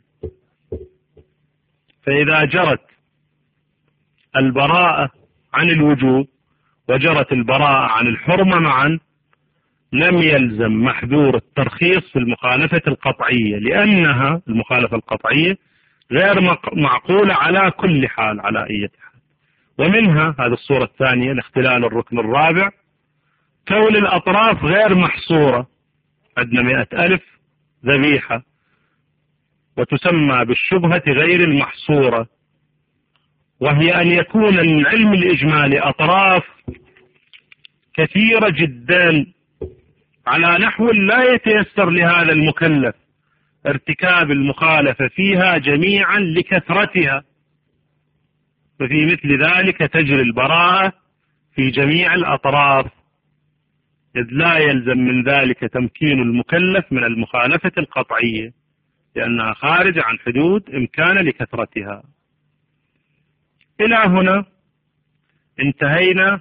فإذا جرت البراءة عن الوجوب وجرت البراءة عن الحرمة معا، لم يلزم محذور الترخيص في المخالفة القطعية، لأنها المخالفة القطعية غير معقولة على كل حال، على أي حال. ومنها هذه الصورة الثانية لاختلال الركن الرابع، كون الأطراف غير محصورة، عندنا 100,000 ذبيحة، وتسمى بالشبهة غير المحصورة، وهي أن يكون العلم الإجمالي أطراف كثيرة جدا على نحو لا يتيسر لهذا المكلف ارتكاب المخالفة فيها جميعا لكثرتها، ففي مثل ذلك تجري البراءة في جميع الأطراف، إذ لا يلزم من ذلك تمكين المكلف من المخالفة القطعية، لأنها خارج عن حدود إمكان لكثرتها. إلى هنا انتهينا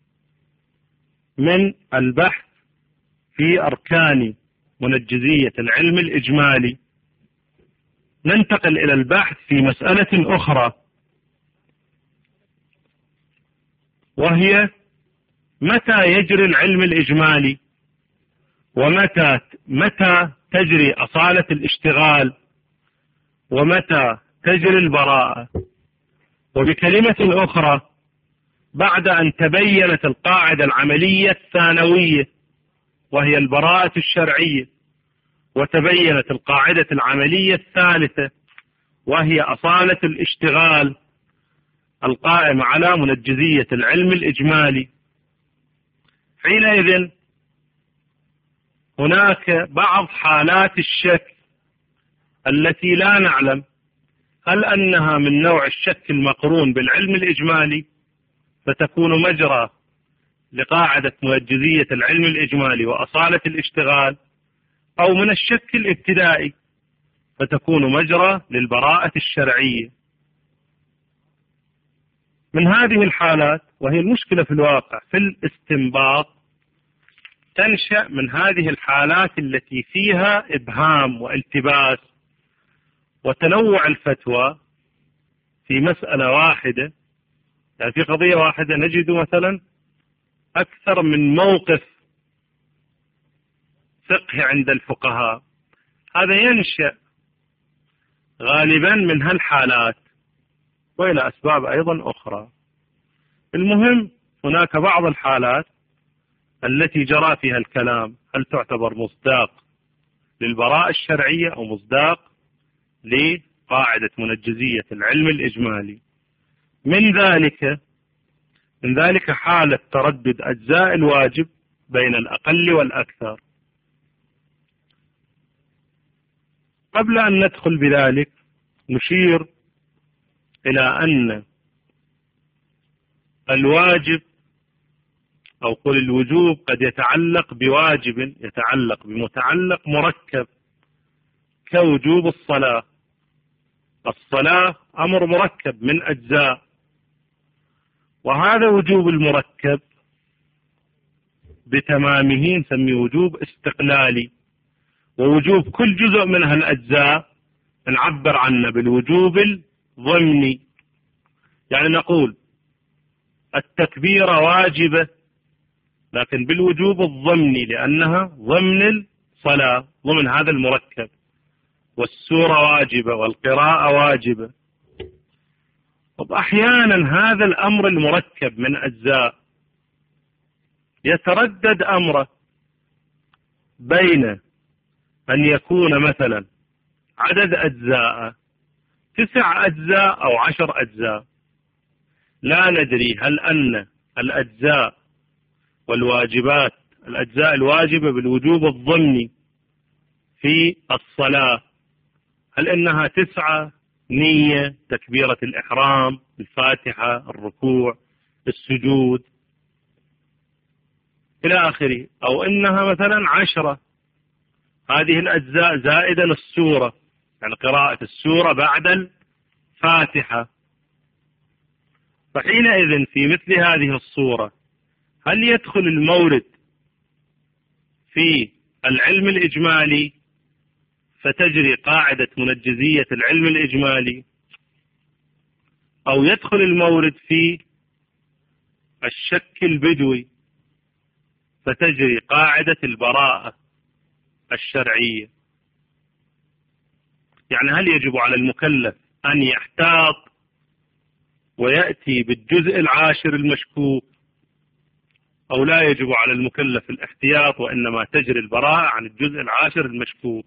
من البحث في أركان منجزية العلم الإجمالي. ننتقل إلى البحث في مسألة أخرى، وهي متى يجري العلم الإجمالي، ومتى تجري أصالة الاشتغال، ومتى تجري البراءة. وبكلمة أخرى، بعد أن تبينت القاعدة العملية الثانوية وهي البراءة الشرعية، وتبينت القاعدة العملية الثالثة وهي أصالة الاشتغال القائمة على منجزية العلم الإجمالي، حينئذ هناك بعض حالات الشك التي لا نعلم هل أنها من نوع الشك المقرون بالعلم الإجمالي فتكون مجرى لقاعدة منجزية العلم الإجمالي وأصالة الاشتغال، أو من الشك الابتدائي فتكون مجرى للبراءة الشرعية. من هذه الحالات، وهي المشكلة في الواقع في الاستنباط، تنشأ من هذه الحالات التي فيها إبهام والتباس وتنوع الفتوى في مسألة واحدة. يعني في قضية واحدة نجد مثلا أكثر من موقف فقه عند الفقهاء، هذا ينشأ غالبا من هالحالات وإلى أسباب أيضا أخرى. المهم هناك بعض الحالات التي جرى فيها الكلام هل تعتبر مصداق للبراءة الشرعية أو مصداق لقاعدة منجزية العلم الإجمالي. من ذلك حالة تردد أجزاء الواجب بين الأقل والأكثر. قبل أن ندخل بذلك نشير إلى أن الواجب أو قل الوجوب قد يتعلق بواجب يتعلق بمتعلق مركب كوجوب الصلاة. الصلاة أمر مركب من أجزاء، وهذا وجوب المركب بتمامه نسميه وجوب استقلالي، ووجوب كل جزء من هالأجزاء نعبر عنه بالوجوب الضمني. يعني نقول التكبيرة واجبة لكن بالوجوب الضمني لأنها ضمن الصلاة، ضمن هذا المركب، والسورة واجبة والقراءة واجبة. أحيانا هذا الأمر المركب من أجزاء يتردد أمره بين أن يكون مثلا عدد أجزاء 9 أجزاء أو 10 أجزاء، لا ندري هل أن الأجزاء والواجبات الأجزاء الواجبة بالوجوب الضمني في الصلاة هل إنها 9 نية، تكبيرة الإحرام، الفاتحة، الركوع، السجود إلى آخره، أو إنها مثلا 10 هذه الأجزاء زائدا السورة، يعني قراءة السورة بعد الفاتحة. فحينئذ في مثل هذه الصورة هل يدخل المورد في العلم الإجمالي فتجري قاعدة منجزية العلم الإجمالي، أو يدخل المورد في الشك البدوي فتجري قاعدة البراءة الشرعية؟ يعني هل يجب على المكلف أن يحتاط ويأتي بالجزء العاشر المشكوك، أو لا يجب على المكلف الاحتياط وإنما تجري البراءة عن الجزء العاشر المشكوك؟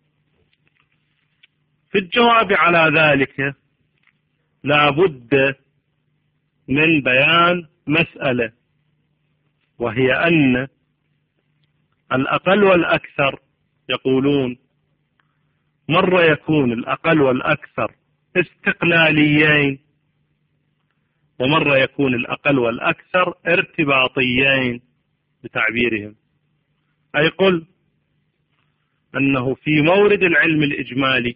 في الجواب على ذلك لا بد من بيان مسألة، وهي أن الأقل والأكثر يقولون مرة يكون الأقل والأكثر استقلاليين، ومرة يكون الأقل والأكثر ارتباطيين بتعبيرهم. أي قل أنه في مورد العلم الإجمالي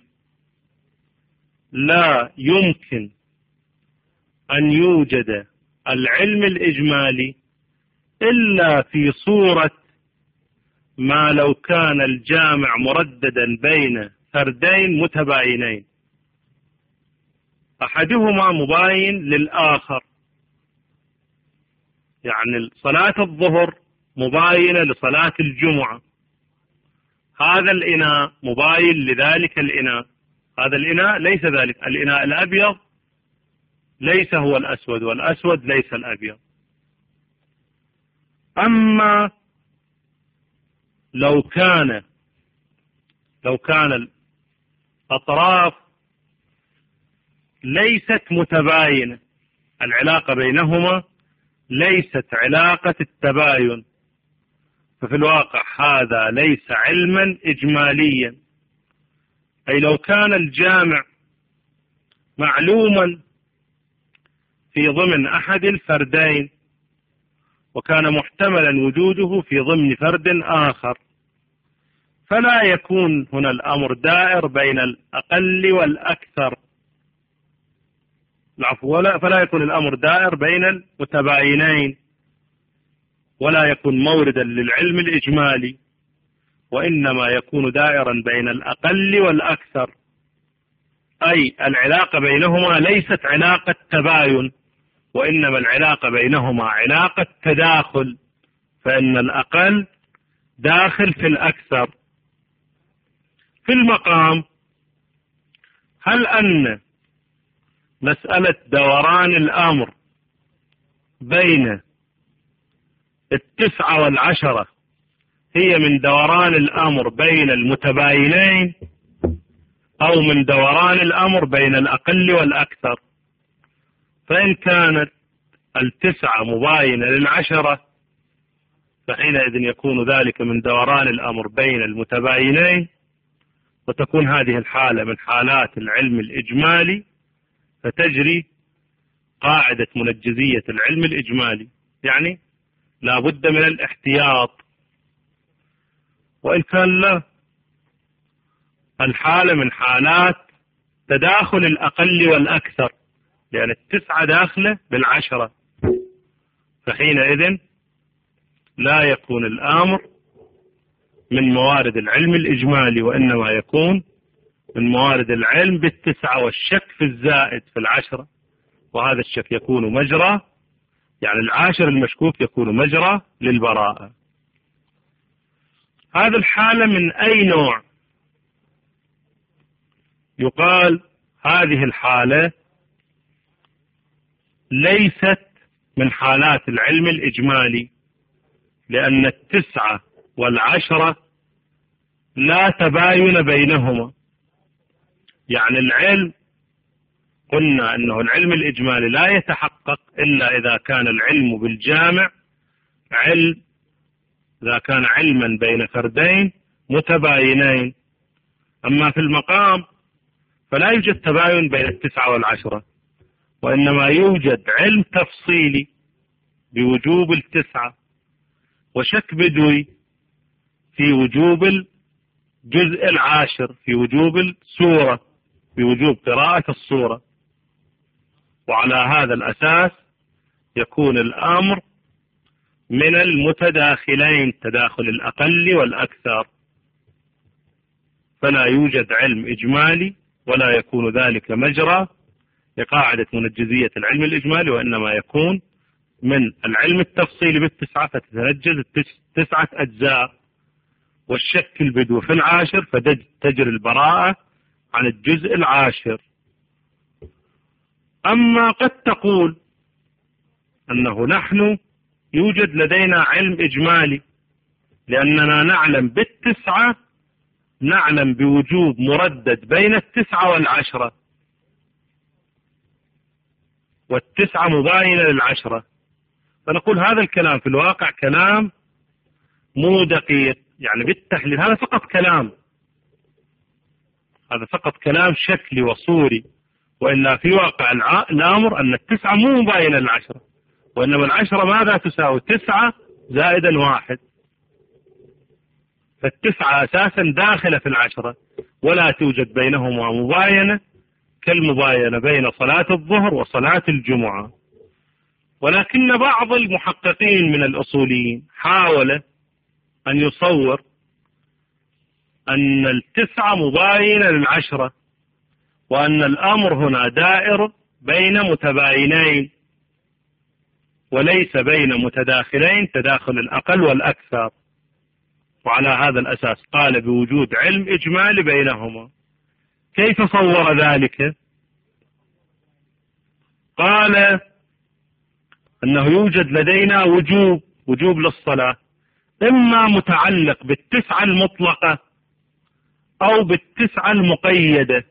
لا يمكن أن يوجد العلم الإجمالي إلا في صورة ما لو كان الجامع مرددا بين فردين متباينين، أحدهما مباين للآخر، يعني صلاة الظهر مباينة لصلاة الجمعة، هذا الإناء مباين لذلك الإناء، هذا الإناء ليس ذلك، الإناء الأبيض ليس هو الأسود، والأسود ليس الأبيض. أما لو كان الأطراف ليست متباينة، العلاقة بينهما ليست علاقة التباين، ففي الواقع هذا ليس علما إجماليا. أي لو كان الجامع معلوما في ضمن أحد الفردين وكان محتملا وجوده في ضمن فرد آخر، فلا يكون هنا الأمر دائر بين الأقل والأكثر، فلا يكون الأمر دائر بين المتباينين، ولا يكون موردا للعلم الإجمالي، وإنما يكون دائرا بين الأقل والأكثر. أي العلاقة بينهما ليست علاقة تباين، وإنما العلاقة بينهما علاقة تداخل، فإن الأقل داخل في الأكثر. في المقام، هل أن مسألة دوران الأمر بين 9 و10 هي من دوران الأمر بين المتباينين، أو من دوران الأمر بين الأقل والأكثر؟ فإن كانت 9 مباينة 10 فحينئذ يكون ذلك من دوران الأمر بين المتباينين، وتكون هذه الحالة من حالات العلم الإجمالي، فتجري قاعدة منجزية العلم الإجمالي، يعني لا بد من الاحتياط. وإن كان له الحالة من حالات تداخل الأقل والأكثر، لأن 9 داخلة 10، فحينئذ لا يكون الأمر من موارد العلم الإجمالي، وإنما يكون من موارد العلم 9 والشك في الزائد في 10، وهذا الشك يكون مجرى، يعني 10 المشكوك يكون مجرى للبراءة. هذه الحالة من أي نوع؟ يقال هذه الحالة ليست من حالات العلم الإجمالي، لأن 9 و10 لا تباين بينهما. يعني العلم، قلنا أنه العلم الإجمالي لا يتحقق إلا إذا كان العلم بالجامع إذا كان علما بين فردين متباينين. أما في المقام فلا يوجد تباين بين 9 و10، وإنما يوجد علم تفصيلي بوجوب التسعة، وشك بدوي في وجوب الجزء العاشر، في وجوب السورة، بوجوب قراءة السورة. وعلى هذا الأساس يكون الأمر من المتداخلين، تداخل الأقل والأكثر، فلا يوجد علم إجمالي ولا يكون ذلك مجرى لقاعدة منجزية العلم الإجمالي، وإنما يكون من العلم التفصيلي بالتسعة فتتنجز تسعة أجزاء، والشك البدو في العاشر فتجري البراءة عن الجزء العاشر. أما قد تقول أنه نحن يوجد لدينا علم إجمالي لأننا نعلم بالتسعة، نعلم بوجوب مردد بين التسعة والعشرة، والتسعة مباينة للعشرة، فنقول هذا الكلام في الواقع كلام مو دقيق، يعني بالتحليل هذا فقط كلام، هذا فقط كلام شكلي وصوري، وإلا في واقع الأمر أن التسعة مو مباينة للعشرة، وإنما العشرة ماذا تساوي؟ 9 زائدا 1، فالتسعة أساسا داخلة في العشرة ولا توجد بينهما مباينة كالمباينة بين صلاة الظهر وصلاة الجمعة. ولكن بعض المحققين من الأصوليين حاول أن يصور أن التسعة مباينة للعشرة، وأن الأمر هنا دائر بين متباينين وليس بين متداخلين تداخل الأقل والأكثر. وعلى هذا الأساس قال بوجود علم إجمالي بينهما. كيف صور ذلك؟ قال أنه يوجد لدينا وجوب للصلاة، إما متعلق بالتسعة المطلقة أو بالتسعة المقيدة.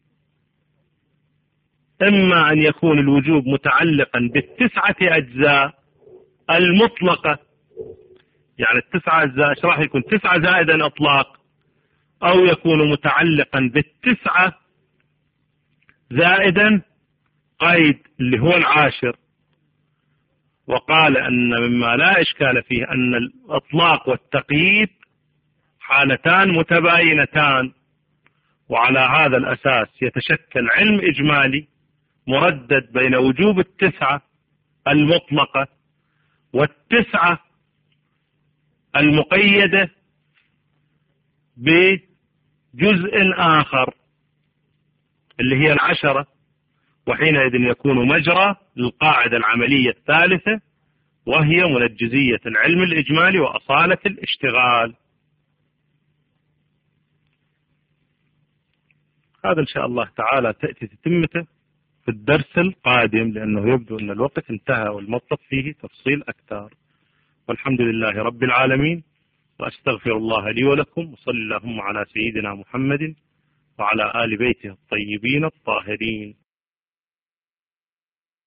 إما أن يكون الوجوب متعلقا بالتسعة أجزاء المطلقة، يعني التسعة أجزاء ايش راح يكون؟ 9 زائدا إطلاق، أو يكون متعلقا بالتسعة زائدا قيد اللي هو العاشر. وقال أن مما لا إشكال فيه أن الإطلاق والتقييد حالتان متباينتان، وعلى هذا الأساس يتشكل علم إجمالي مردد بين وجوب التسعة المطلقة والتسعة المقيدة بجزء آخر اللي هي العشرة، وحينئذ يكون مجرى للقاعدة العملية الثالثة وهي منجزية العلم الإجمالي وأصالة الاشتغال. هذا إن شاء الله تعالى تأتي تتمته في الدرس القادم، لأنه يبدو أن الوقت انتهى والمطلب فيه تفصيل أكثر. والحمد لله رب العالمين، وأستغفر الله لي ولكم، وصلى اللهم على سيدنا محمد وعلى آل بيته الطيبين الطاهرين.